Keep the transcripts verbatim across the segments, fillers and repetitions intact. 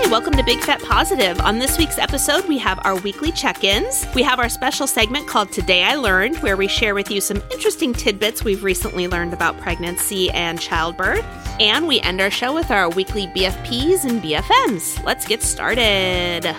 welcome to Big Fat Positive. On this week's episode, we have our weekly check-ins. We have our special segment called Today I Learned, where we share with you some interesting tidbits we've recently learned about pregnancy and childbirth. And we end our show with our weekly B F Ps and B F Ms. Let's get started.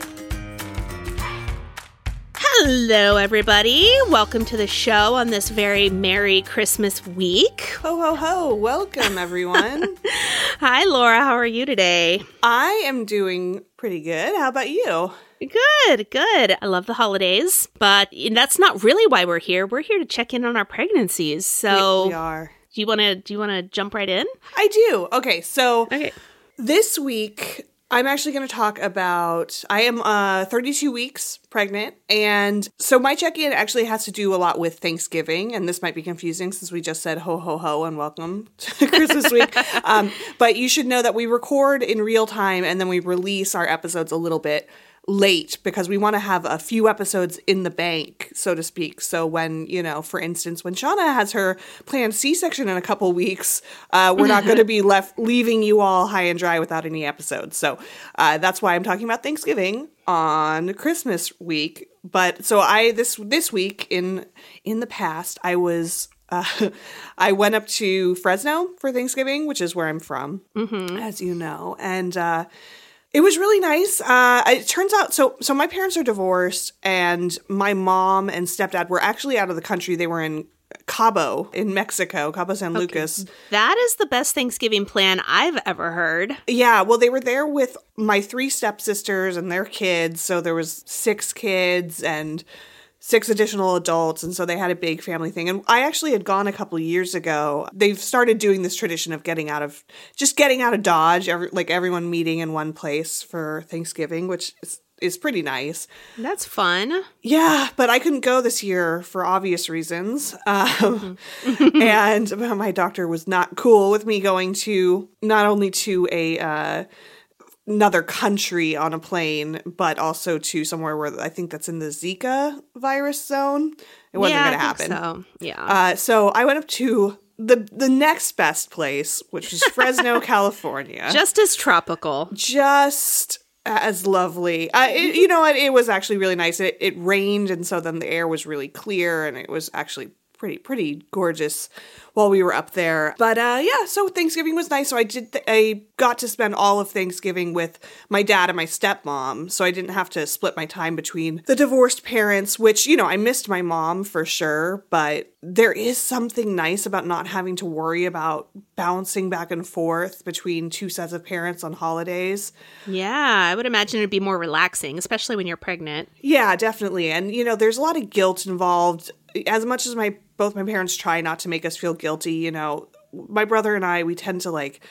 Hello, everybody. Welcome to the show on this very Merry Christmas week. Ho, ho, ho. Welcome, everyone. Hi, Laura. How are you today? I am doing pretty good. How about you? Good, good. I love the holidays, but that's not really why we're here. We're here to check in on our pregnancies. So we, we are. Do you want to do you want to jump right in? I do. Okay, so okay. This week I'm actually going to talk about, I am uh, thirty-two weeks pregnant, and so my check-in actually has to do a lot with Thanksgiving, and this might be confusing since we just said ho, ho, ho, and welcome to Christmas week, um, but you should know that we record in real time, and then we release our episodes a little bit late because we want to have a few episodes in the bank, so to speak. So when, you know, for instance, when Shauna has her planned C-section in a couple weeks, uh, we're not going to be left leaving you all high and dry without any episodes. So uh, that's why I'm talking about Thanksgiving on Christmas week. But so I this this week in in the past, I was uh, I went up to Fresno for Thanksgiving, which is where I'm from, mm-hmm. as you know, and uh, it was really nice. Uh, it turns out, so so my parents are divorced, and my mom and stepdad were actually out of the country. They were in Cabo in Mexico, Cabo San okay. Lucas. That is the best Thanksgiving plan I've ever heard. Yeah, well, they were there with my three stepsisters and their kids. So there was six kids and six additional adults, and so they had a big family thing. And I actually had gone a couple of years ago. They've started doing this tradition of getting out of, just getting out of Dodge, every, like everyone meeting in one place for Thanksgiving, which is, is pretty nice. That's fun. Yeah, but I couldn't go this year for obvious reasons. Um, mm-hmm. And my doctor was not cool with me going to, not only to a uh, another country on a plane, but also to somewhere where I think that's in the Zika virus zone. It wasn't yeah, going to happen. So yeah. Uh, so I went up to the the next best place, which is Fresno, California. Just as tropical. Just as lovely. Uh, it, you know what? It, it was actually really nice. It, it rained, and so then the air was really clear, and it was actually pretty pretty gorgeous while we were up there. But uh, yeah, so Thanksgiving was nice. So I did. Th- I got to spend all of Thanksgiving with my dad and my stepmom. So I didn't have to split my time between the divorced parents, which, you know, I missed my mom for sure. But there is something nice about not having to worry about bouncing back and forth between two sets of parents on holidays. Yeah, I would imagine it'd be more relaxing, especially when you're pregnant. Yeah, definitely. And, you know, there's a lot of guilt involved. As much as my both my parents try not to make us feel guilty, you know, my brother and I, we tend to like,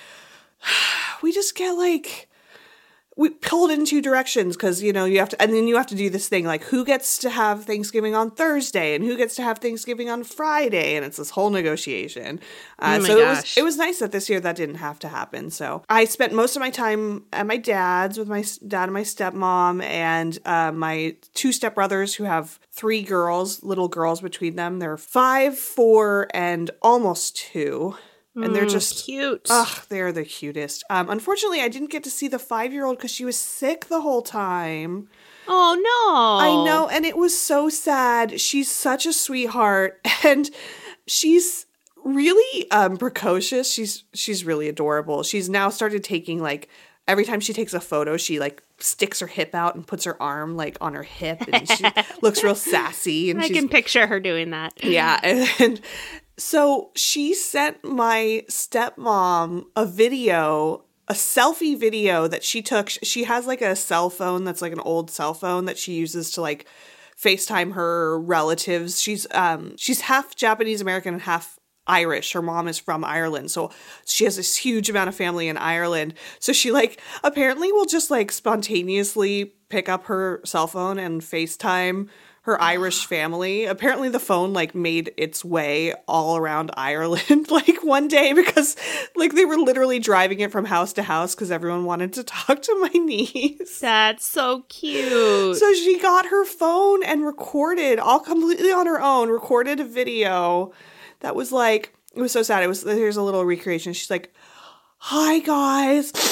we just get like, we pulled in two directions because, you know, you have to, and then you have to do this thing like who gets to have Thanksgiving on Thursday and who gets to have Thanksgiving on Friday, and it's this whole negotiation. Uh, oh my so gosh. it was it was nice that this year that didn't have to happen. So I spent most of my time at my dad's with my dad and my stepmom and uh, my two stepbrothers who have three girls, little girls between them. They're five, four, and almost two. And they're just mm, cute. Ugh, they're the cutest. Um, unfortunately, I didn't get to see the five-year-old because she was sick the whole time. Oh, no. I know, and it was so sad. She's such a sweetheart, and she's really um, precocious. She's she's really adorable. She's now started taking, like, every time she takes a photo, she, like, sticks her hip out and puts her arm, like, on her hip, and she looks real sassy. And I she's, can picture her doing that. Yeah, and... and so she sent my stepmom a video, a selfie video that she took. She has like a cell phone that's like an old cell phone that she uses to like FaceTime her relatives. She's um she's half Japanese American and half Irish. Her mom is from Ireland. So she has this huge amount of family in Ireland. So she like apparently will just like spontaneously pick up her cell phone and FaceTime her Irish family. Apparently the phone like made its way all around Ireland like one day because like they were literally driving it from house to house because everyone wanted to talk to my niece. That's so cute. So she got her phone and recorded all completely on her own, recorded a video that was like, it was so sad. It was, here's a little recreation. She's like, "Hi guys,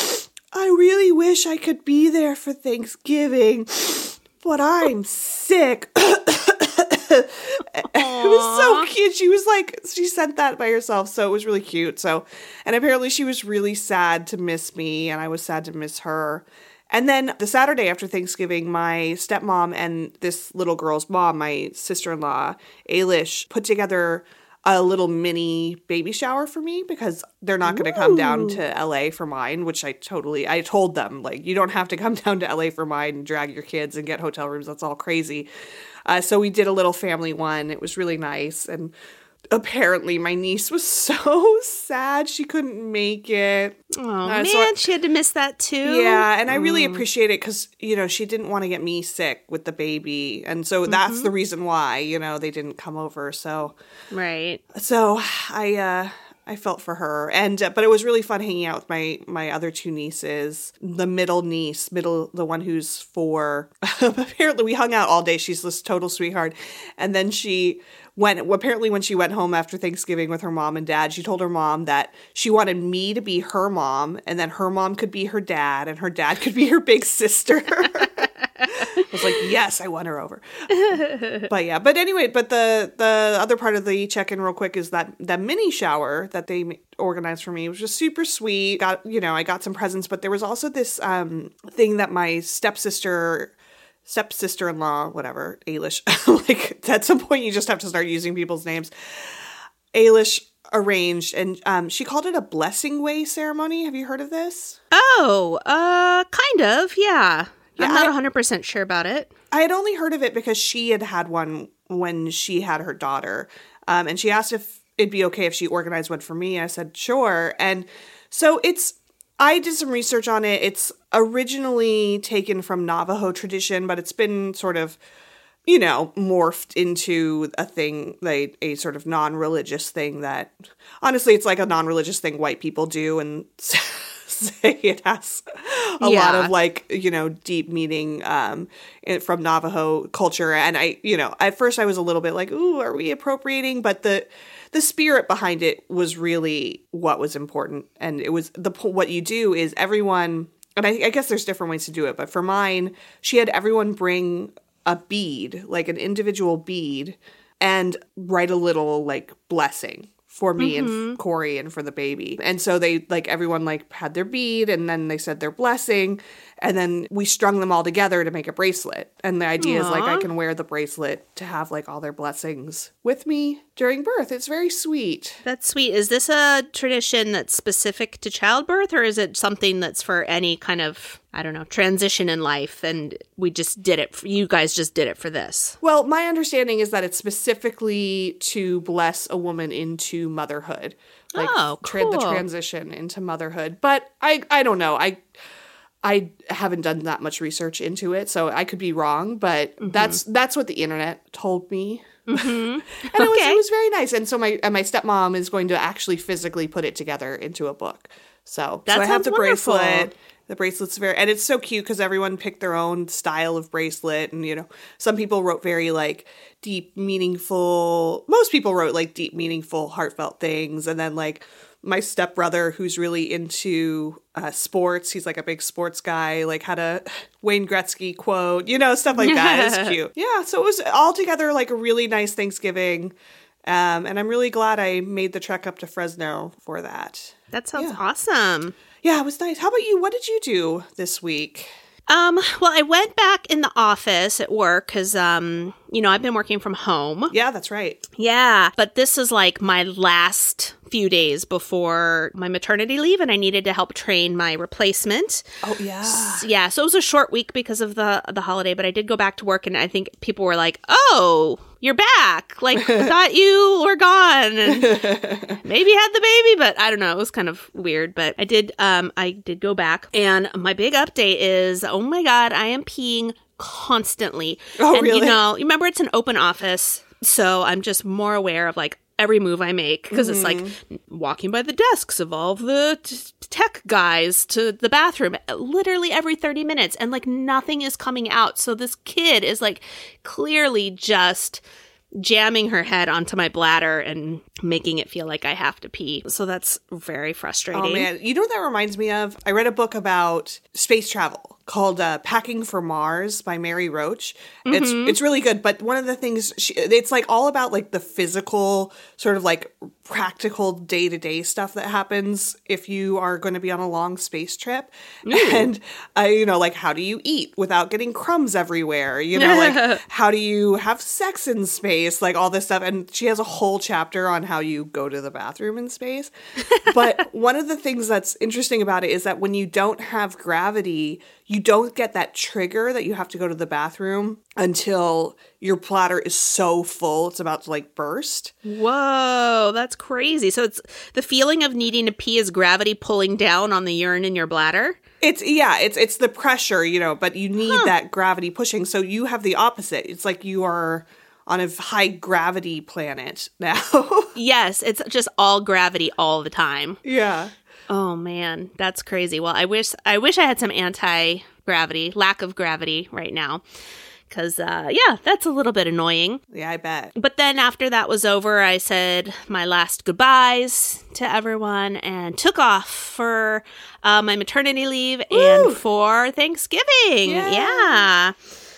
I really wish I could be there for Thanksgiving, but I'm sick. It was so cute. She was like, she sent that by herself, so it was really cute. So, and apparently she was really sad to miss me, and I was sad to miss her. And then the Saturday after Thanksgiving, my stepmom and this little girl's mom, my sister-in-law, Ailish, put together a little mini baby shower for me because they're not going to come down to L A for mine, which I totally, I told them, like, you don't have to come down to L A for mine and drag your kids and get hotel rooms. That's all crazy. Uh, so we did a little family one. It was really nice. And apparently my niece was so sad she couldn't make it. Oh, uh, man, so I, she had to miss that too. Yeah, and I really mm. appreciate it because, you know, she didn't want to get me sick with the baby. And so mm-hmm. that's the reason why, you know, they didn't come over. So, right. So I, uh, I felt for her. And, uh, but it was really fun hanging out with my, my other two nieces. The middle niece, middle, the one who's four. Apparently we hung out all day. She's this total sweetheart. And then she went, apparently when she went home after Thanksgiving with her mom and dad, she told her mom that she wanted me to be her mom, and then her mom could be her dad, and her dad could be her big sister. I was like, yes, I won her over. But yeah, but anyway, but the the other part of the check-in real quick is that that mini shower that they organized for me was just super sweet. Got, you know, I got some presents, but there was also this um thing that my stepsister stepsister-in-law, whatever, Ailish, like at some point you just have to start using people's names. Ailish arranged, and um, she called it a blessing way ceremony. Have you heard of this? Oh, uh, kind of, yeah. Yeah, I'm not I, one hundred percent sure about it. I had only heard of it because she had had one when she had her daughter. Um, and she asked if it'd be okay if she organized one for me. I said, sure. And so it's, I did some research on it. It's originally taken from Navajo tradition, but it's been sort of, you know, morphed into a thing, like a sort of non-religious thing that, honestly, it's like a non-religious thing white people do, and say it has a yeah. lot of, like, you know, deep meaning um, from Navajo culture. And I, you know, at first I was a little bit like, ooh, are we appropriating? But the the spirit behind it was really what was important. And it was the what you do is everyone, and I, I guess there's different ways to do it, but for mine, she had everyone bring a bead, like an individual bead, and write a little, like, blessing for me mm-hmm. and for Corey and for the baby. And so they, like, everyone, like, had their bead, and then they said their blessing, and then we strung them all together to make a bracelet. And the idea Aww. is, like, I can wear the bracelet to have, like, all their blessings with me during birth. It's very sweet. That's sweet. Is this a tradition that's specific to childbirth, or is it something that's for any kind of, I don't know, transition in life, and we just did it, for, you guys just did it for this? Well, my understanding is that it's specifically to bless a woman into motherhood. Like, oh, cool. Tra- the transition into motherhood. But I, I don't know. I I haven't done that much research into it, so I could be wrong, but mm-hmm. that's that's what the internet told me. Mm-hmm. and okay. it was it was very nice. And so my and my stepmom is going to actually physically put it together into a book. So, that so I have the wonderful. bracelet. The bracelet's very, and it's so cute because everyone picked their own style of bracelet. And, you know, some people wrote very, like, deep, meaningful, most people wrote, like, deep, meaningful, heartfelt things. And then, like, my stepbrother, who's really into uh, sports, he's, like, a big sports guy, like, had a Wayne Gretzky quote, you know, stuff like that. It's cute. Yeah, so it was altogether, like, a really nice Thanksgiving. Um, and I'm really glad I made the trek up to Fresno for that. That sounds yeah. awesome. Yeah, it was nice. How about you? What did you do this week? Um, well, I went back in the office at work because, um, you know, I've been working from home. Yeah, that's right. Yeah, but this is like my last few days before my maternity leave, and I needed to help train my replacement. Oh, yeah. S- yeah, so it was a short week because of the the holiday, but I did go back to work, and I think people were like, oh, you're back. Like, I thought you were gone, and maybe had the baby, but I don't know. It was kind of weird, but I did, um, I did go back, and my big update is, oh my God, I am peeing constantly. Oh, and, really? you know, remember it's an open office, so I'm just more aware of, like, every move I make, because mm-hmm. it's like walking by the desks of all the t- tech guys to the bathroom literally every thirty minutes, and like nothing is coming out. So this kid is like clearly just jamming her head onto my bladder and making it feel like I have to pee. So that's very frustrating. Oh, man. You know what that reminds me of? I read a book about space travel called uh, Packing for Mars by Mary Roach. Mm-hmm. It's it's really good. But one of the things, she, it's like all about like the physical sort of like practical day-to-day stuff that happens if you are going to be on a long space trip. Ooh. And, uh, you know, like how do you eat without getting crumbs everywhere? You know, like how do you have sex in space? Like all this stuff. And she has a whole chapter on how you go to the bathroom in space. But one of the things that's interesting about it is that when you don't have gravity, you don't get that trigger that you have to go to the bathroom until your bladder is so full it's about to like burst. Whoa, that's crazy. So it's the feeling of needing to pee is gravity pulling down on the urine in your bladder? It's yeah, it's it's the pressure, you know, but you need huh. that gravity pushing. So you have the opposite. It's like you are on a high gravity planet now. Yes, it's just all gravity all the time. Yeah. Oh man, that's crazy. Well, I wish I wish I had some anti-gravity, lack of gravity right now. Because, uh, yeah, that's a little bit annoying. Yeah, I bet. But then after that was over, I said my last goodbyes to everyone and took off for uh, my maternity leave Woo! And for Thanksgiving. Yeah. yeah.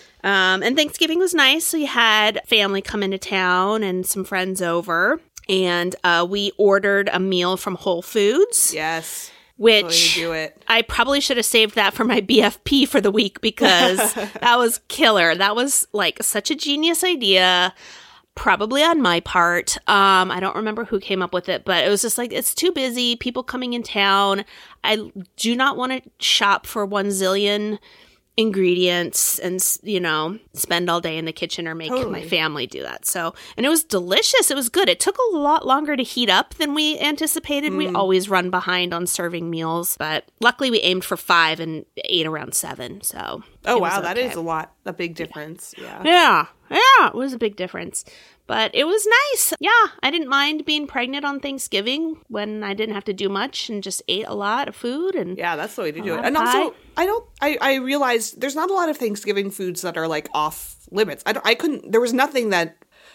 Um, and Thanksgiving was nice. So you had family come into town and some friends over. And uh, we ordered a meal from Whole Foods. Yes. Which do it. I probably should have saved that for my B F P for the week because that was killer. That was like such a genius idea, probably on my part. Um, I don't remember who came up with it, but it was just like, it's too busy. People coming in town. I do not want to shop for one zillion ingredients and, you know, spend all day in the kitchen or make totally. My family do that. So, and it was delicious. It was good. It took a lot longer to heat up than we anticipated. Mm. We always run behind on serving meals, but luckily we aimed for five and ate around seven. So, oh wow, okay. That is a lot, a big difference. Yeah. yeah. Yeah. It was a big difference. But it was nice. Yeah, I didn't mind being pregnant on Thanksgiving when I didn't have to do much and just ate a lot of food. And yeah, that's the way to do it. And also, I don't. I, I realized there's not a lot of Thanksgiving foods that are like off limits. I don't, I couldn't. There was nothing that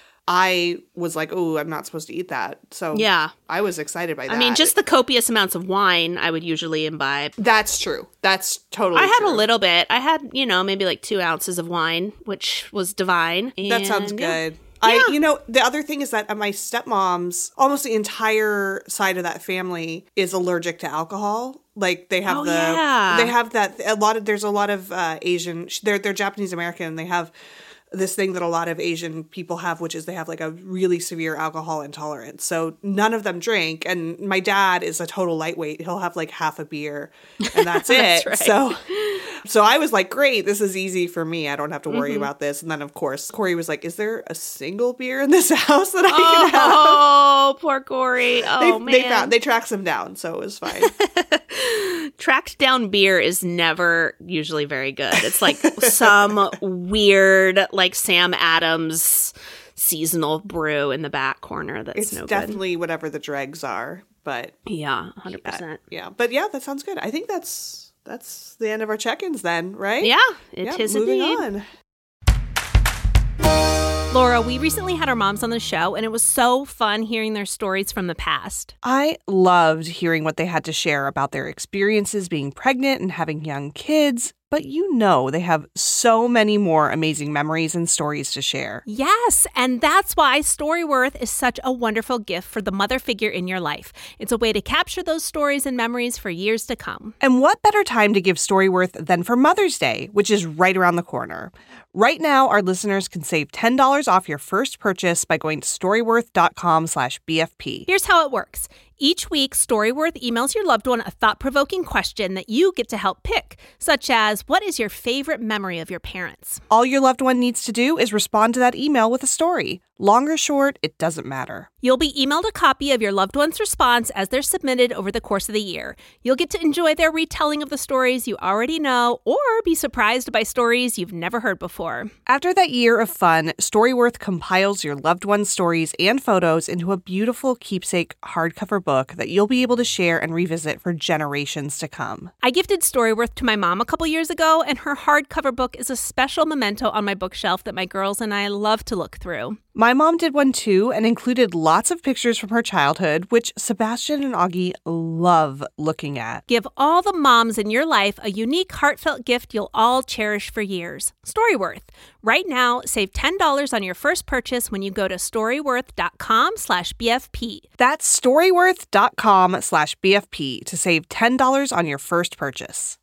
I was like, oh, I'm not supposed to eat that. So yeah, I was excited by that. I mean, just the copious amounts of wine I would usually imbibe. That's true. That's totally. I had true. a little bit. I had, you know, maybe like two ounces of wine, which was divine. And, that sounds good. Yeah. I, you know, the other thing is that my stepmom's, almost the entire side of that family is allergic to alcohol. Like they have oh, the, yeah. they have that, a lot of, there's a lot of uh, Asian, they're, they're Japanese American and they have this thing that a lot of Asian people have, which is they have like a really severe alcohol intolerance. So none of them drink. And my dad is a total lightweight. He'll have like half a beer and that's, that's it. Right. So, so I was like, great, this is easy for me. I don't have to worry mm-hmm. about this. And then of course, Corey was like, is there a single beer in this house that I oh, can have? Oh, poor Corey. Oh they, man. They found, they tracked him down. So it was fine. Tracked down beer is never usually very good. It's like some weird, like Sam Adams seasonal brew in the back corner that's it's no good. It's definitely whatever the dregs are, but yeah, one hundred percent. Yeah, but yeah, that sounds good. I think that's that's the end of our check-ins then, right? Yeah, it yeah, is moving indeed. on. Laura, we recently had our moms on the show, and it was so fun hearing their stories from the past. I loved hearing what they had to share about their experiences being pregnant and having young kids. But you know they have so many more amazing memories and stories to share. Yes, and that's why Storyworth is such a wonderful gift for the mother figure in your life. It's a way to capture those stories and memories for years to come. And what better time to give Storyworth than for Mother's Day, which is right around the corner. Right now, our listeners can save ten dollars off your first purchase by going to storyworth.com slash BFP. Here's how it works. Each week, Storyworth emails your loved one a thought-provoking question that you get to help pick, such as, what is your favorite memory of your parents? All your loved one needs to do is respond to that email with a story. Long or short, it doesn't matter. You'll be emailed a copy of your loved one's response as they're submitted over the course of the year. You'll get to enjoy their retelling of the stories you already know or be surprised by stories you've never heard before. After that year of fun, Storyworth compiles your loved one's stories and photos into a beautiful keepsake hardcover book that you'll be able to share and revisit for generations to come. I gifted Storyworth to my mom a couple years ago, and her hardcover book is a special memento on my bookshelf that my girls and I love to look through. My mom did one too and included lots of pictures from her childhood, which Sebastian and Augie love looking at. Give all the moms in your life a unique, heartfelt gift you'll all cherish for years. Storyworth. Right now, save ten dollars on your first purchase when you go to storyworth.com slash BFP. That's storyworth.com slash BFP to save ten dollars on your first purchase.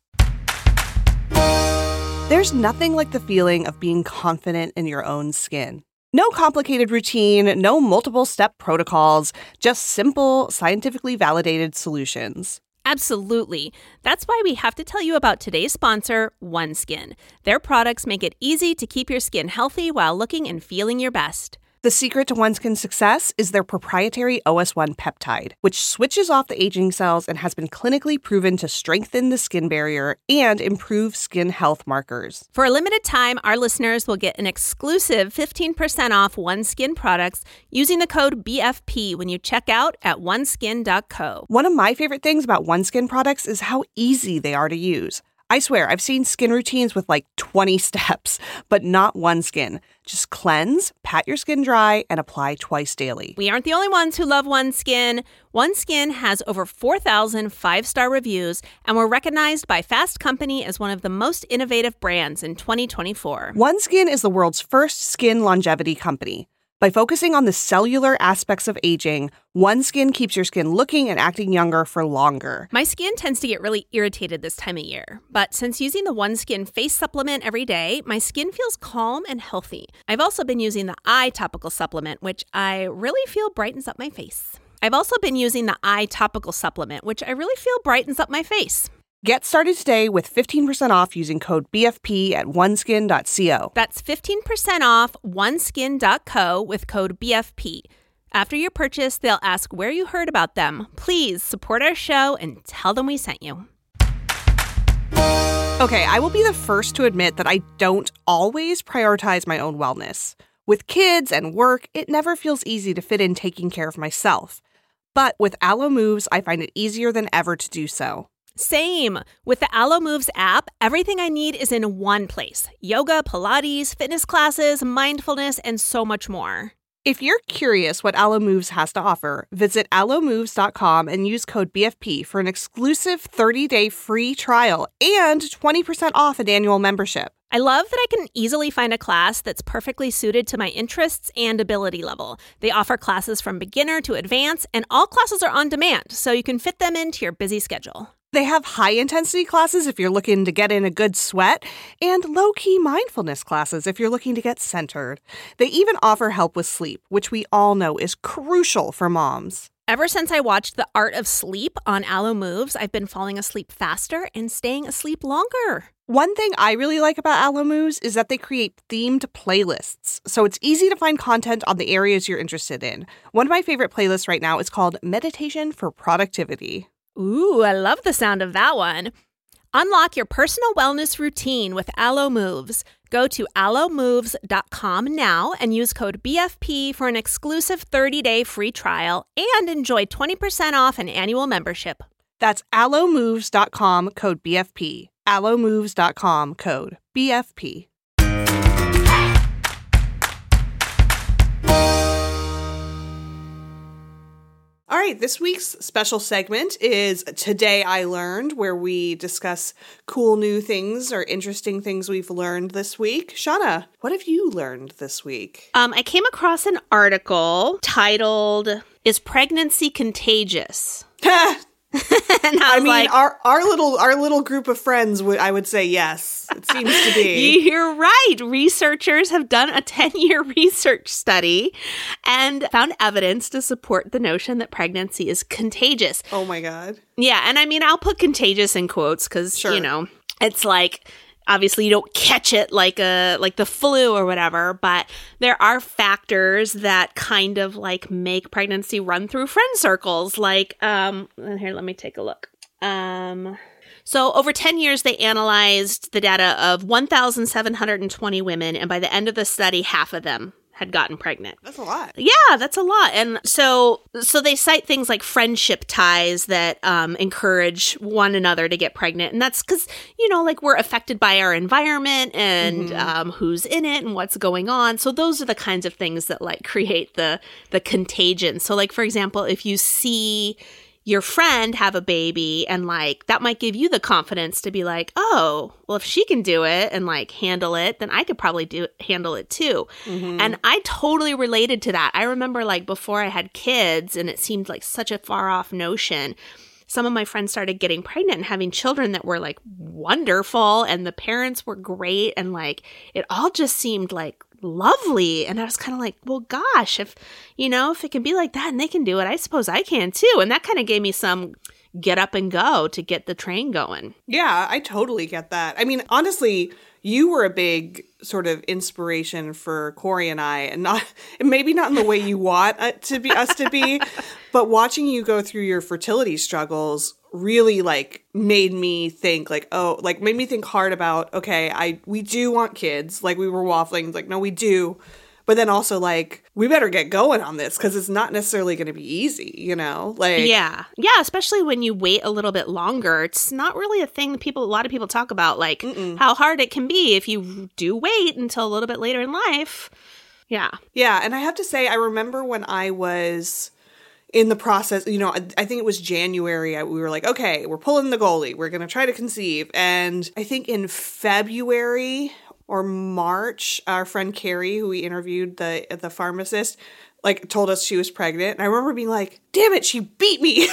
There's nothing like the feeling of being confident in your own skin. No complicated routine, no multiple step protocols, just simple, scientifically validated solutions. Absolutely. That's why we have to tell you about today's sponsor, OneSkin. Their products make it easy to keep your skin healthy while looking and feeling your best. The secret to OneSkin's success is their proprietary O S one peptide, which switches off the aging cells and has been clinically proven to strengthen the skin barrier and improve skin health markers. For a limited time, our listeners will get an exclusive fifteen percent off OneSkin products using the code B F P when you check out at one skin dot co. One of my favorite things about OneSkin products is how easy they are to use. I swear, I've seen skin routines with like twenty steps, but not OneSkin. Just cleanse, pat your skin dry, and apply twice daily. We aren't the only ones who love OneSkin. OneSkin has over four thousand five-star reviews, and we're recognized by Fast Company as one of the most innovative brands in twenty twenty-four. OneSkin is the world's first skin longevity company. By focusing on the cellular aspects of aging, OneSkin keeps your skin looking and acting younger for longer. My skin tends to get really irritated this time of year, but since using the OneSkin face supplement every day, my skin feels calm and healthy. I've also been using the eye topical supplement, which I really feel brightens up my face. I've also been using the eye topical supplement, which I really feel brightens up my face. Get started today with fifteen percent off using code B F P at one skin dot co. That's fifteen percent off one skin dot co with code B F P. After your purchase, they'll ask where you heard about them. Please support our show and tell them we sent you. Okay, I will be the first to admit that I don't always prioritize my own wellness. With kids and work, it never feels easy to fit in taking care of myself. But with Alo Moves, I find it easier than ever to do so. Same. With the Alo Moves app, everything I need is in one place. Yoga, Pilates, fitness classes, mindfulness, and so much more. If you're curious what Alo Moves has to offer, visit alo moves dot com and use code B F P for an exclusive thirty-day free trial and twenty percent off an annual membership. I love that I can easily find a class that's perfectly suited to my interests and ability level. They offer classes from beginner to advanced, and all classes are on demand, so you can fit them into your busy schedule. They have high-intensity classes if you're looking to get in a good sweat, and low-key mindfulness classes if you're looking to get centered. They even offer help with sleep, which we all know is crucial for moms. Ever since I watched The Art of Sleep on Alo Moves, I've been falling asleep faster and staying asleep longer. One thing I really like about Alo Moves is that they create themed playlists, so it's easy to find content on the areas you're interested in. One of my favorite playlists right now is called Meditation for Productivity. Ooh, I love the sound of that one. Unlock your personal wellness routine with Alo Moves. Go to alo moves dot com now and use code B F P for an exclusive thirty-day free trial and enjoy twenty percent off an annual membership. That's alo moves dot com, code B F P. alo moves dot com, code B F P. All right, this week's special segment is Today I Learned, where we discuss cool new things or interesting things we've learned this week. Shauna, what have you learned this week? Um, I came across an article titled, "Is Pregnancy Contagious?" And I, I mean, like, our our little our little group of friends would I would say yes. It seems to be. You're right. Researchers have done a ten-year research study and found evidence to support the notion that pregnancy is contagious. Oh my God. Yeah, and I mean, I'll put contagious in quotes because Sure. you know it's like. Obviously, you don't catch it like a like the flu or whatever, but there are factors that kind of like make pregnancy run through friend circles. Like, um, here, let me take a look. Um, so over ten years, they analyzed the data of one thousand seven hundred twenty women, and by the end of the study, half of them had gotten pregnant. That's a lot. Yeah, that's a lot. And so so they cite things like friendship ties that um, encourage one another to get pregnant. And that's because, you know, like we're affected by our environment and mm-hmm. um, who's in it and what's going on. So those are the kinds of things that like create the the contagion. So like, for example, if you see your friend have a baby and like that might give you the confidence to be like, oh, well, if she can do it and like handle it, then I could probably do handle it too. Mm-hmm. And I totally related to that. I remember like before I had kids and it seemed like such a far off notion. Some of my friends started getting pregnant and having children that were like wonderful and the parents were great. And like it all just seemed like lovely. And I was kind of like, well, gosh, if, you know, if it can be like that and they can do it, I suppose I can too. And that kind of gave me some get up and go to get the train going. Yeah, I totally get that. I mean, honestly, you were a big sort of inspiration for Corey and I, and not maybe not in the way you want uh, to be us to be, but watching you go through your fertility struggles really like made me think like, oh, like made me think hard about, okay, I we do want kids. Like we were waffling, like, no, we do. But then also like, we better get going on this because it's not necessarily going to be easy, you know? Like, yeah. Yeah. Especially when you wait a little bit longer. It's not really a thing that people, a lot of people talk about, like Mm-mm. how hard it can be if you do wait until a little bit later in life. Yeah. Yeah. And I have to say, I remember when I was in the process, you know, I, I think it was January, I, we were like, okay, we're pulling the goalie. We're going to try to conceive. And I think in February or March, our friend Carrie, who we interviewed, the the pharmacist, like told us she was pregnant. And I remember being like, damn it, she beat me.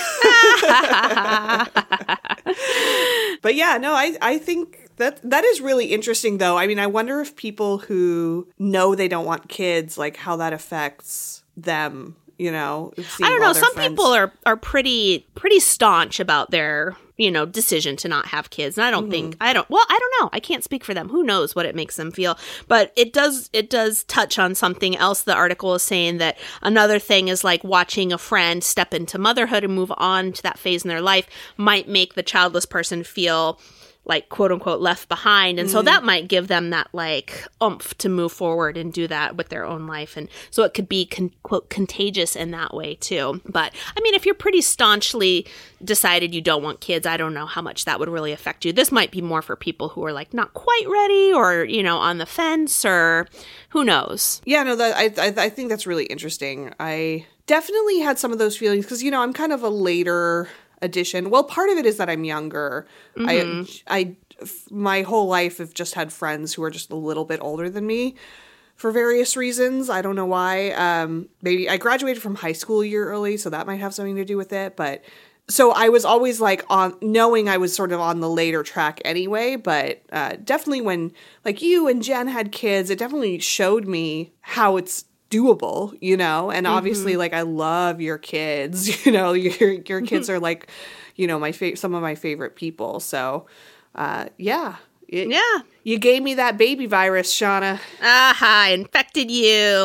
But yeah, no, I, I think that that is really interesting, though. I mean, I wonder if people who know they don't want kids, like how that affects them. You know, I don't know. Some friends. people are, are pretty pretty staunch about their, you know, decision to not have kids. And I don't mm-hmm. think I don't. Well, I don't know. I can't speak for them. Who knows what it makes them feel? But it does it does touch on something else. The article is saying that another thing is like watching a friend step into motherhood and move on to that phase in their life might make the childless person feel like quote unquote left behind. And mm. so that might give them that like oomph to move forward and do that with their own life. And so it could be con- quote contagious in that way too. But I mean, if you're pretty staunchly decided you don't want kids, I don't know how much that would really affect you. This might be more for people who are like not quite ready or, you know, on the fence or who knows. Yeah, no, that I, I, I think that's really interesting. I definitely had some of those feelings because, you know, I'm kind of a later addition. Well, part of it is that I'm younger. Mm-hmm. I, I, my whole life have just had friends who are just a little bit older than me for various reasons. I don't know why. Um, maybe I graduated from high school a year early, so that might have something to do with it. But so I was always like on knowing I was sort of on the later track anyway. But uh, definitely when like you and Jen had kids, it definitely showed me how it's doable, you know, and obviously mm-hmm. like I love your kids, you know, your your kids are like, you know, my fa- some of my favorite people. So uh yeah it, yeah you gave me that baby virus, Shauna. Aha, I infected you.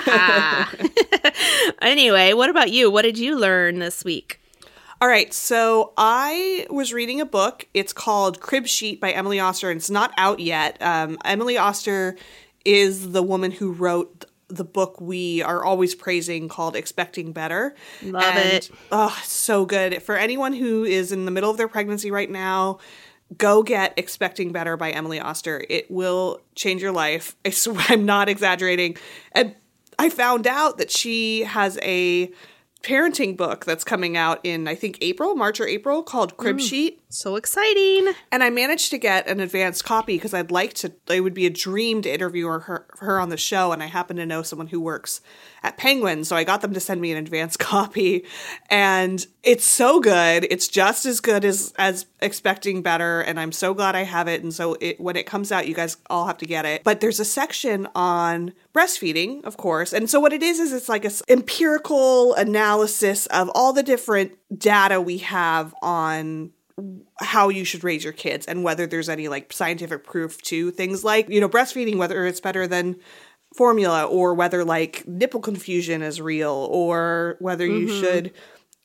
Anyway, what about you? What did you learn this week? All right, so I was reading a book. It's called Crib Sheet by Emily Oster, and it's not out yet. um Emily Oster is the woman who wrote the book we are always praising called Expecting Better. Love and, it. Oh, so good. For anyone who is in the middle of their pregnancy right now, go get Expecting Better by Emily Oster. It will change your life. I swear, I'm not exaggerating. And I found out that she has a parenting book that's coming out in, I think, April, March or April, called Crib mm, Sheet. So exciting. And I managed to get an advanced copy because I'd like to, it would be a dream to interview her, her on the show. And I happen to know someone who works at Penguin. So I got them to send me an advanced copy. And it's so good. It's just as good as, as Expecting Better. And I'm so glad I have it. And so it, when it comes out, you guys all have to get it. But there's a section on breastfeeding, of course. And so what it is, is it's like an empirical analysis of all the different data we have on how you should raise your kids and whether there's any like scientific proof to things like, you know, breastfeeding, whether it's better than formula or whether like nipple confusion is real or whether mm-hmm. you should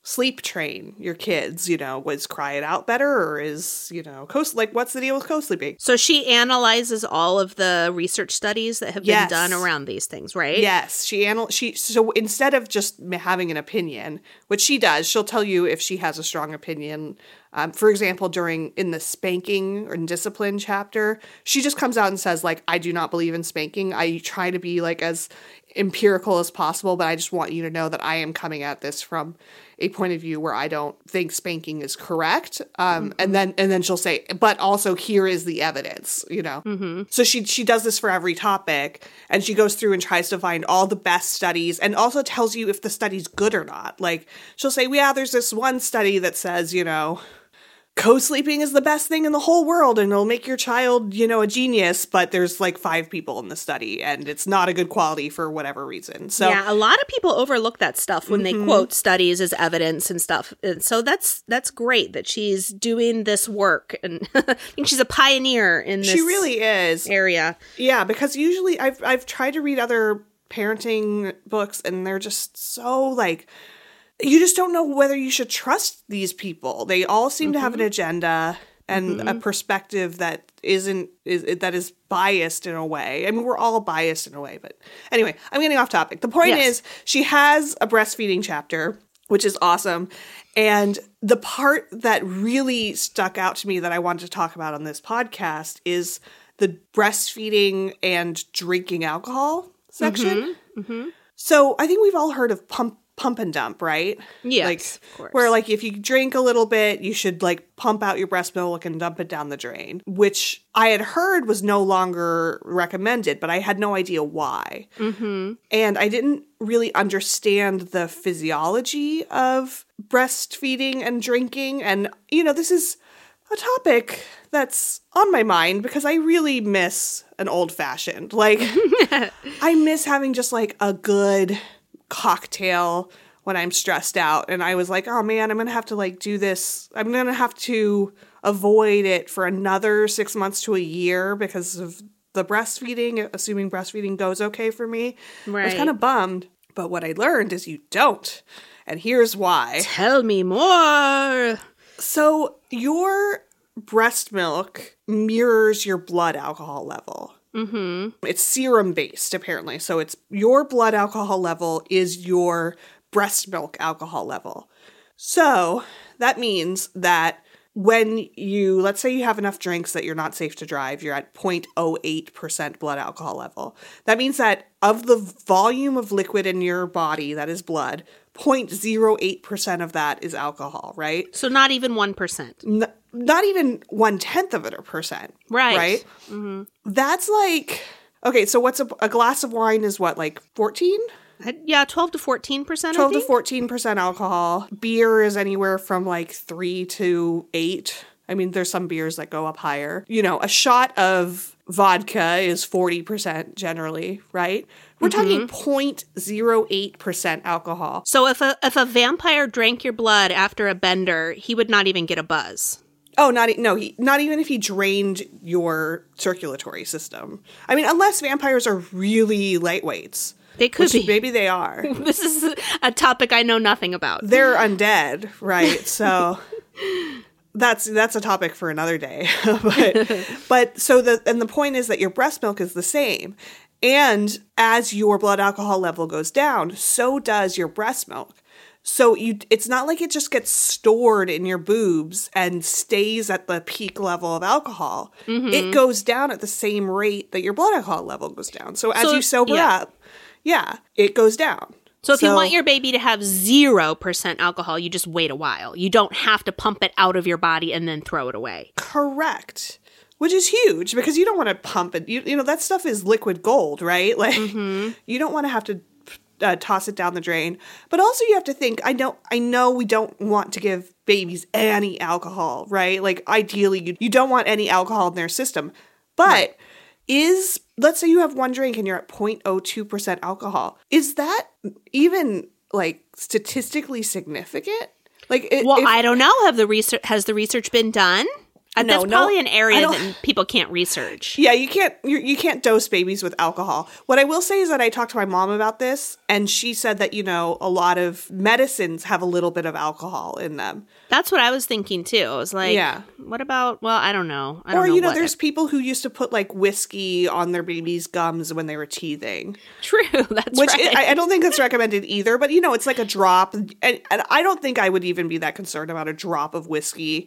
sleep train your kids, you know, was cry it out better or is, you know, co like what's the deal with co-sleeping? So she analyzes all of the research studies that have Yes. been done around these things, right? Yes, she anal she so instead of just having an opinion, which she does, she'll tell you if she has a strong opinion. Um, for example, during in the spanking and discipline chapter, she just comes out and says, like, I do not believe in spanking. I try to be like as empirical as possible, but I just want you to know that I am coming at this from a point of view where I don't think spanking is correct. Um, mm-hmm. and then and then she'll say, but also here is the evidence, you know. Mm-hmm. So she she does this for every topic, and she goes through and tries to find all the best studies, and also tells you if the study's good or not. Like she'll say, yeah, there's this one study that says, you know, co-sleeping is the best thing in the whole world and it'll make your child, you know, a genius, but there's like five people in the study and it's not a good quality for whatever reason. So yeah, a lot of people overlook that stuff when mm-hmm. they quote studies as evidence and stuff. And so that's that's great that she's doing this work, and I think she's a pioneer in this She really is. area. Yeah, because usually I've I've tried to read other parenting books and they're just so like, you just don't know whether you should trust these people. They all seem mm-hmm. to have an agenda and mm-hmm. a perspective that isn't is that is biased in a way. I mean, we're all biased in a way, but anyway, I'm getting off topic. The point yes. is, she has a breastfeeding chapter, which is awesome. And the part that really stuck out to me that I wanted to talk about on this podcast is the breastfeeding and drinking alcohol section. Mm-hmm. Mm-hmm. So I think we've all heard of pump pump and dump, right? Yes, like, of course. Where, like, if you drink a little bit, you should, like, pump out your breast milk and dump it down the drain, which I had heard was no longer recommended, but I had no idea why. Mm-hmm. And I didn't really understand the physiology of breastfeeding and drinking. And, you know, this is a topic that's on my mind because I really miss an old-fashioned. Like, I miss having just, like, a good cocktail when I'm stressed out. And I was like, oh man, I'm going to have to like do this. I'm going to have to avoid it for another six months to a year because of the breastfeeding, assuming breastfeeding goes okay for me. Right. I was kind of bummed. But what I learned is you don't. And here's why. Tell me more. So your breast milk mirrors your blood alcohol level. Mm-hmm. It's serum based, apparently. So it's your blood alcohol level is your breast milk alcohol level. So that means that when you, let's say you have enough drinks that you're not safe to drive, you're at zero point zero eight percent blood alcohol level. That means that of the volume of liquid in your body that is blood, zero point zero eight percent of that is alcohol, right? So not even one percent. N- not even one-tenth of it a percent. Right. Right? Mm-hmm. That's like, okay, so what's a, a glass of wine is what, like fourteen? Yeah, twelve to fourteen percent, twelve to fourteen percent alcohol. Beer is anywhere from like three to eight. I mean, there's some beers that go up higher. You know, a shot of vodka is forty percent generally, right? We're mm-hmm. talking zero point zero eight percent alcohol. So if a if a vampire drank your blood after a bender, he would not even get a buzz. Oh, not no, he, not even if he drained your circulatory system. I mean, unless vampires are really lightweights. They could be. Maybe they are. This is a topic I know nothing about. They're undead, right? So that's that's a topic for another day. but but so the and the point is that your breast milk is the same. And as your blood alcohol level goes down, so does your breast milk. So you, it's not like it just gets stored in your boobs and stays at the peak level of alcohol. Mm-hmm. It goes down at the same rate that your blood alcohol level goes down. So as so, you sober yeah. up, yeah, it goes down. So if so, you want your baby to have zero percent alcohol, you just wait a while. You don't have to pump it out of your body and then throw it away. Correct. Which is huge because you don't want to pump it. You, you know, that stuff is liquid gold, right? Like mm-hmm. you don't want to have to Uh, toss it down the drain. But also you have to think, I know I know we don't want to give babies any alcohol, right? Like ideally you, you don't want any alcohol in their system. But right. is, let's say you have one drink and you're at zero point zero two percent alcohol. Is that even like statistically significant? Like, it, Well, if, I don't know. Have the research, has the research been done? Uh, No, That's no, probably an area I don't- that people can't research. Yeah, you can't you, you can't dose babies with alcohol. What I will say is that I talked to my mom about this, and she said that, you know, a lot of medicines have a little bit of alcohol in them. That's what I was thinking too. I was like, Yeah. what about, well, I don't know. I don't Or, know you know, what- there's people who used to put like whiskey on their babies' gums when they were teething. True, that's Which right. I, I don't think that's recommended either, but you know, it's like a drop. And, and I don't think I would even be that concerned about a drop of whiskey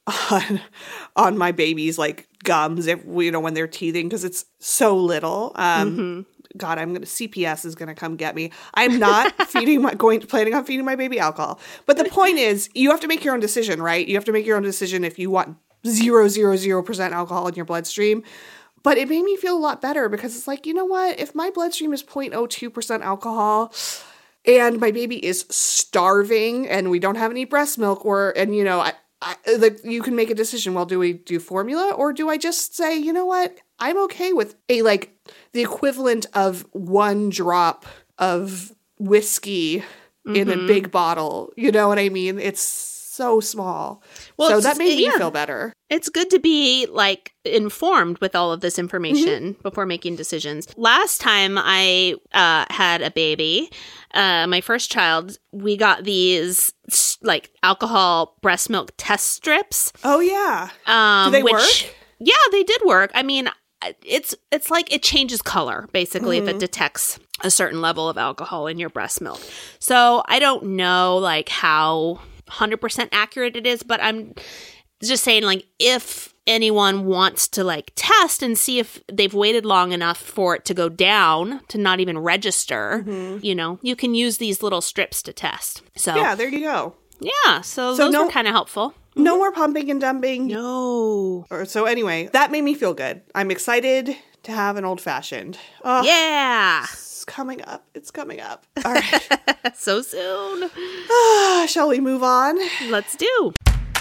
on on my baby's like gums if you know when they're teething, because it's so little. Um Mm-hmm. God, I'm gonna C P S is gonna come get me. I'm not feeding my going planning on feeding my baby alcohol. But the point is, you have to make your own decision, right? You have to make your own decision if you want zero zero zero percent alcohol in your bloodstream. But it made me feel a lot better because it's like, you know what? If my bloodstream is zero point zero two percent alcohol and my baby is starving and we don't have any breast milk, or and you know, I, I, like you can make a decision. Well, do we do formula, or do I just say, you know what? I'm okay with a like the equivalent of one drop of whiskey mm-hmm. in a big bottle. You know what I mean? It's so small. Well, so that made me yeah. feel better. It's good to be like informed with all of this information mm-hmm. before making decisions. Last time I uh, had a baby, uh, my first child, we got these like alcohol breast milk test strips. Oh yeah. Um, Do they which, work? Yeah, they did work. I mean, it's it's like it changes color basically mm-hmm. if it detects a certain level of alcohol in your breast milk. So I don't know like how one hundred percent accurate it is, but I'm just saying like if anyone wants to like test and see if they've waited long enough for it to go down to not even register, mm-hmm. you know, you can use these little strips to test. So yeah, there you go. Yeah, so, so those no- were kind of helpful. No more pumping and dumping. No. Or, so anyway, that made me feel good. I'm excited to have an old fashioned. Oh, yeah. It's coming up. It's coming up. All right. So soon. Ah, shall we move on? Let's do.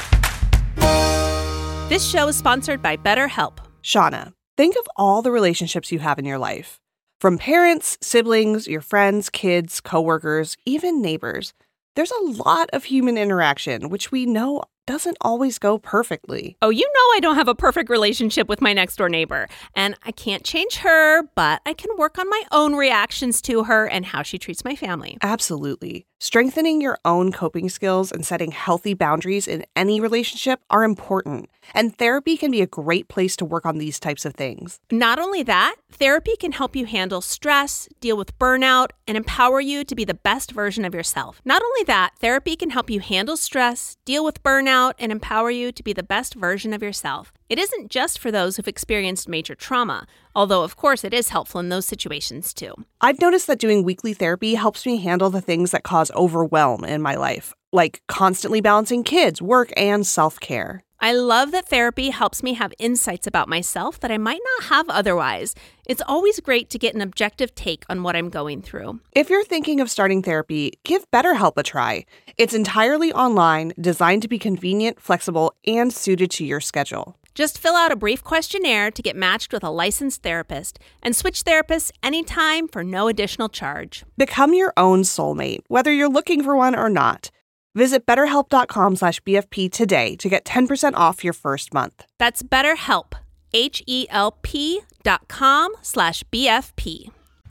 This show is sponsored by BetterHelp. Shauna, think of all the relationships you have in your life. From parents, siblings, your friends, kids, coworkers, even neighbors. There's a lot of human interaction, which we know doesn't always go perfectly. Oh, you know I don't have a perfect relationship with my next door neighbor, and I can't change her, but I can work on my own reactions to her and how she treats my family. Absolutely. Strengthening your own coping skills and setting healthy boundaries in any relationship are important, and therapy can be a great place to work on these types of things. Not only that, therapy can help you handle stress, deal with burnout, and empower you to be the best version of yourself. Not only that, therapy can help you handle stress, deal with burnout, and empower you to be the best version of yourself. It isn't just for those who've experienced major trauma, although of course it is helpful in those situations too. I've noticed that doing weekly therapy helps me handle the things that cause overwhelm in my life, like constantly balancing kids, work, and self-care. I love that therapy helps me have insights about myself that I might not have otherwise. It's always great to get an objective take on what I'm going through. If you're thinking of starting therapy, give BetterHelp a try. It's entirely online, designed to be convenient, flexible, and suited to your schedule. Just fill out a brief questionnaire to get matched with a licensed therapist and switch therapists anytime for no additional charge. Become your own soulmate, whether you're looking for one or not. Visit betterhelp.com slash BFP today to get ten percent off your first month. That's BetterHelp, H-E-L-P dot com slash B-F-P.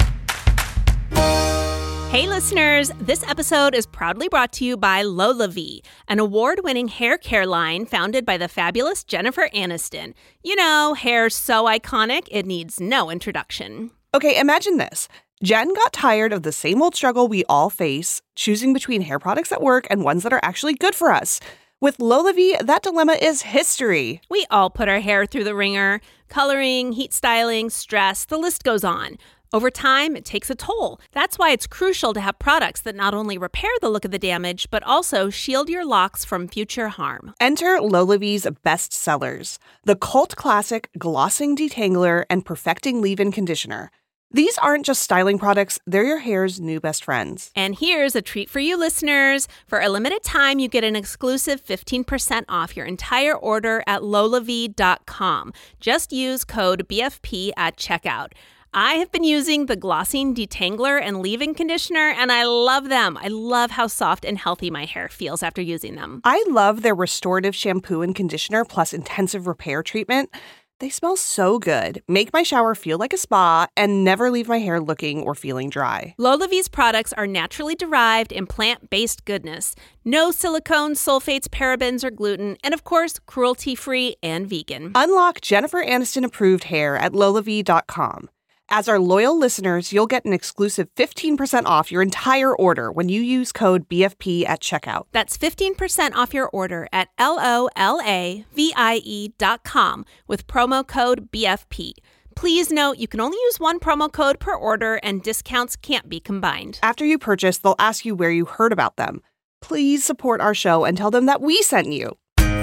Hey listeners, this episode is proudly brought to you by LolaVie, an award-winning hair care line founded by the fabulous Jennifer Aniston. You know, hair's so iconic, it needs no introduction. Okay, imagine this. Jen got tired of the same old struggle we all face, choosing between hair products that work and ones that are actually good for us. With LolaVie, that dilemma is history. We all put our hair through the ringer. Coloring, heat styling, stress, the list goes on. Over time, it takes a toll. That's why it's crucial to have products that not only repair the look of the damage, but also shield your locks from future harm. Enter LolaVie's best sellers, the cult classic Glossing Detangler and Perfecting Leave-In Conditioner. These aren't just styling products, they're your hair's new best friends. And here's a treat for you listeners. For a limited time, you get an exclusive fifteen percent off your entire order at lolavie dot com. Just use code B F P at checkout. I have been using the Glossine Detangler and Leave-In Conditioner, and I love them. I love how soft and healthy my hair feels after using them. I love their restorative shampoo and conditioner plus intensive repair treatment. They smell so good, make my shower feel like a spa, and never leave my hair looking or feeling dry. LolaVie's products are naturally derived and plant-based goodness. No silicone, sulfates, parabens, or gluten, and of course, cruelty-free and vegan. Unlock Jennifer Aniston-approved hair at Lola V dot com. As our loyal listeners, you'll get an exclusive fifteen percent off your entire order when you use code B F P at checkout. That's fifteen percent off your order at L O L A V I E dot com with promo code B F P. Please note, you can only use one promo code per order and discounts can't be combined. After you purchase, they'll ask you where you heard about them. Please support our show and tell them that we sent you.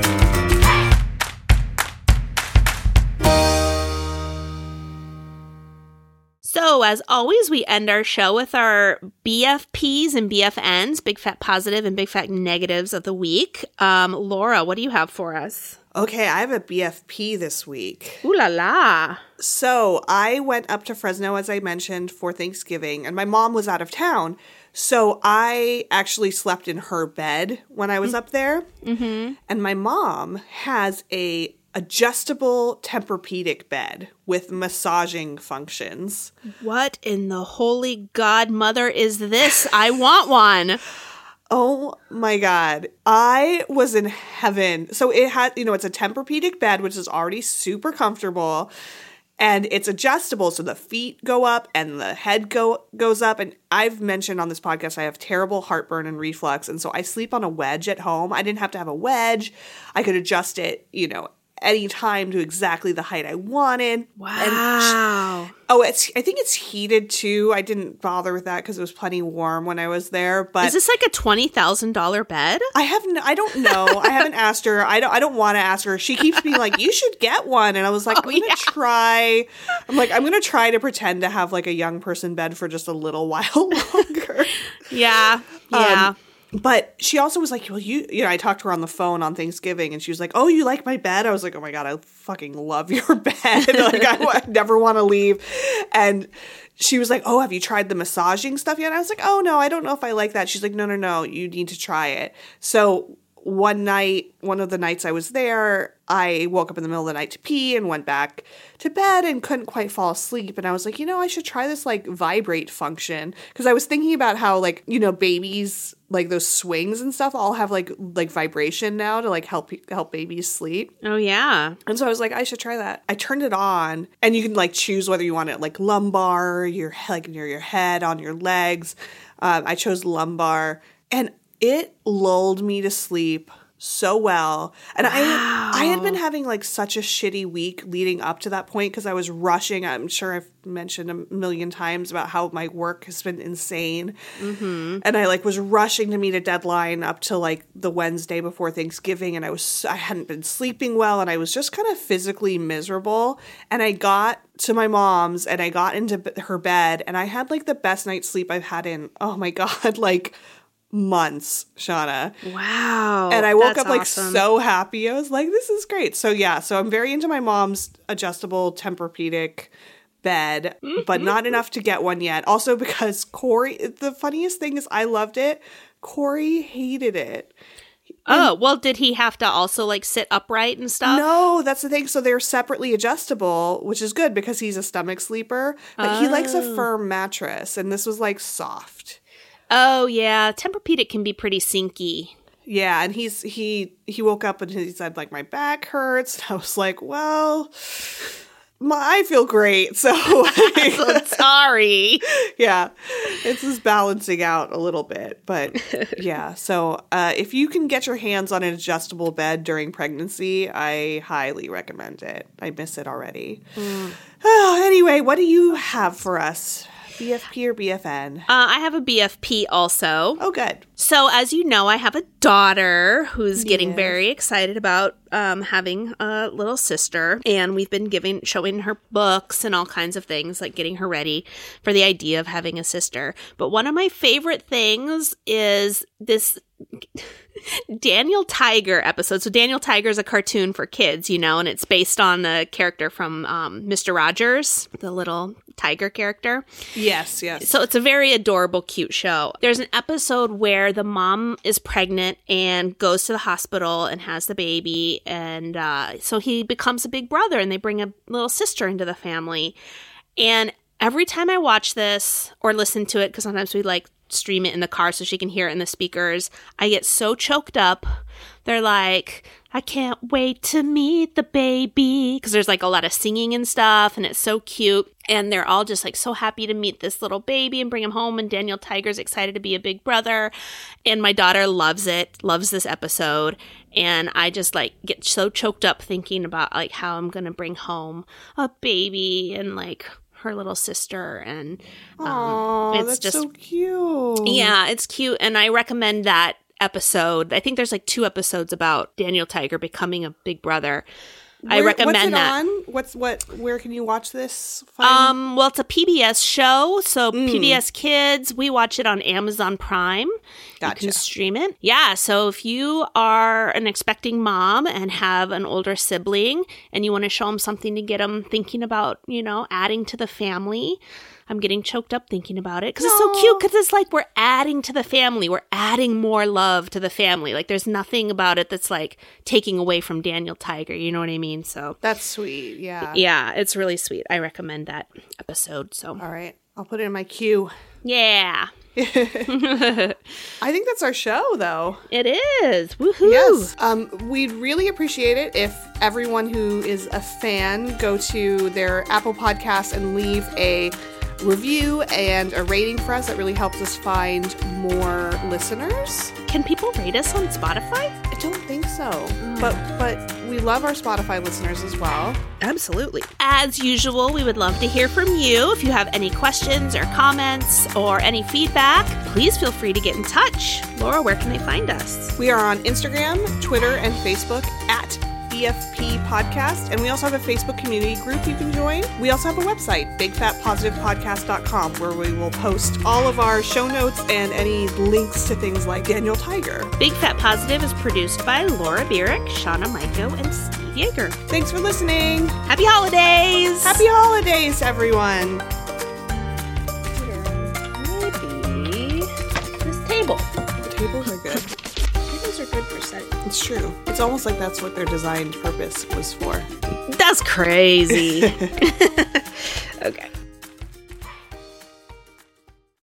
So, as always, we end our show with our B F Ps and B F Ns, Big Fat Positive and Big Fat Negatives of the week. Um, Laura, what do you have for us? Okay, I have a B F P this week. Ooh la la. So, I went up to Fresno, as I mentioned, for Thanksgiving, and my mom was out of town. So, I actually slept in her bed when I was up there. Mm-hmm. And my mom has a adjustable Tempur-Pedic bed with massaging functions. What in the holy godmother is this? I want one. Oh my God. I was in heaven. So it had, you know, it's a Tempur-Pedic bed, which is already super comfortable. And it's adjustable, so the feet go up and the head go goes up. And I've mentioned on this podcast I have terrible heartburn and reflux. And so I sleep on a wedge at home. I didn't have to have a wedge. I could adjust it, you know, any time to exactly the height I wanted. Wow. And, oh, it's. I think it's heated too. I didn't bother with that because it was plenty warm when I was there. But is this like a twenty thousand dollars bed? I have. No, I don't know. I haven't asked her. I don't. I don't want to ask her. She keeps being like, "You should get one," and I was like, Oh, "I'm gonna yeah. try." I'm like, "I'm gonna try to pretend to have like a young person bed for just a little while longer." Yeah. Yeah. Um, But she also was like, well, you, you know, I talked to her on the phone on Thanksgiving and she was like, oh, you like my bed? I was like, oh my God, I fucking love your bed. Like, I, I never want to leave. And she was like, oh, have you tried the massaging stuff yet? And I was like, oh, no, I don't know if I like that. She's like, no, no, no, you need to try it. So one night, one of the nights I was there, I woke up in the middle of the night to pee and went back to bed and couldn't quite fall asleep. And I was like, you know, I should try this like vibrate function. Because I was thinking about how like, you know, babies, like those swings and stuff all have like like vibration now to like help help babies sleep. Oh, yeah. And so I was like, I should try that. I turned it on and you can like choose whether you want it like lumbar, your like near your head, on your legs. Um, I chose lumbar and it lulled me to sleep so well. And wow. I I had been having like such a shitty week leading up to that point because I was rushing. I'm sure I've mentioned a million times about how my work has been insane. Mm-hmm. And I like was rushing to meet a deadline up to like the Wednesday before Thanksgiving. And I was I hadn't been sleeping well and I was just kind of physically miserable. And I got to my mom's and I got into her bed and I had like the best night's sleep I've had in, oh my God, like months, Shauna. Wow. And I woke That's up like awesome. so happy. I was like, this is great. So yeah, so I'm very into my mom's adjustable Tempur-Pedic bed, Mm-hmm. but not enough to get one yet. Also because Corey, the funniest thing is I loved it. Corey hated it. Oh, well, did he have to also like sit upright and stuff? No, that's the thing. So they're separately adjustable, which is good because he's a stomach sleeper, but Oh. he likes a firm mattress and this was like soft. Oh, yeah. Tempur-Pedic can be pretty sinky. Yeah, and he's he he woke up and he said like my back hurts. And I was like, well, my, I feel great. So I'm sorry. yeah, it's just balancing out a little bit, but yeah. So uh, if you can get your hands on an adjustable bed during pregnancy, I highly recommend it. I miss it already. Mm. Oh, anyway, what do you have for us? B F P or B F N? Uh, I have a B F P also. Oh, good. So, as you know, I have a daughter who's getting Yes. very excited about um, having a little sister. And we've been giving, showing her books and all kinds of things, like getting her ready for the idea of having a sister. But one of my favorite things is this Daniel Tiger episode. So Daniel Tiger is a cartoon for kids, you know, and it's based on a character from um, Mister Rogers, the little tiger character. Yes, yes. So it's a very adorable, cute show. There's an episode where the mom is pregnant and goes to the hospital and has the baby. And uh, so he becomes a big brother and they bring a little sister into the family. And every time I watch this or listen to it, because sometimes we like stream it in the car so she can hear it in the speakers, I get so choked up. They're like, I can't wait to meet the baby, because there's like a lot of singing and stuff, and it's so cute. And they're all just like so happy to meet this little baby and bring him home. And Daniel Tiger's excited to be a big brother. And my daughter loves it, loves this episode. And I just like get so choked up thinking about like how I'm going to bring home a baby and like her little sister. And um, Aww, it's that's just so cute. Yeah, it's cute. And I recommend that episode. I think there's like two episodes about Daniel Tiger becoming a big brother. I Where- recommend what's it that. On? What's what? Where can you watch this? Find? Um, well, it's a P B S show, so Mm. P B S Kids. We watch it on Amazon Prime. Gotcha. You can stream it. Yeah, so if you are an expecting mom and have an older sibling and you want to show them something to get them thinking about, you know, adding to the family. I'm getting choked up thinking about it because it's so cute, because it's like we're adding to the family. We're adding more love to the family. Like there's nothing about it that's like taking away from Daniel Tiger. You know what I mean? So That's sweet. Yeah. yeah, it's really sweet. I recommend that episode. So All right. I'll put it in my queue. yeah, I think that's our show, though. it is. Woohoo! Yes. Um, we'd really appreciate it if everyone who is a fan go to their Apple Podcast and leave a review and a rating for us. That really helps us find more listeners. Can people rate us on Spotify? I don't think so, but but we love our Spotify listeners as well. Absolutely. As usual, we would love to hear from you. If you have any questions or comments or any feedback, please feel free to get in touch. Laura, where can they find us? We are on Instagram, Twitter, and Facebook at B F P Podcast, and we also have a Facebook community group you can join. We also have a website, big fat positive podcast dot com, where we will post all of our show notes and any links to things like Daniel Tiger. Big Fat Positive is produced by Laura Bierick, Shauna Maiko, and Steve Yeager. Thanks for listening. Happy holidays! Happy holidays, everyone. Maybe this table. The tables are good. Tables are good for setting. It's true. It's almost like that's what their designed purpose was for. That's crazy. Okay.